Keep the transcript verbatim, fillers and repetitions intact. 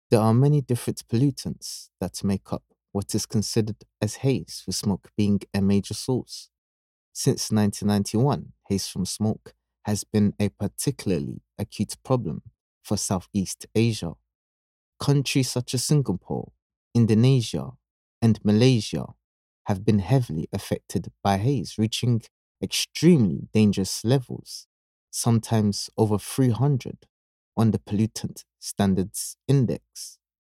There are many different pollutants that make up what is considered as haze, with smoke being a major source. Since nineteen ninety-one, haze from smoke has been a particularly acute problem for Southeast Asia. Countries such as Singapore, Indonesia, and Malaysia have been heavily affected by haze, reaching extremely dangerous levels, sometimes over three hundred on the Pollutant Standards Index.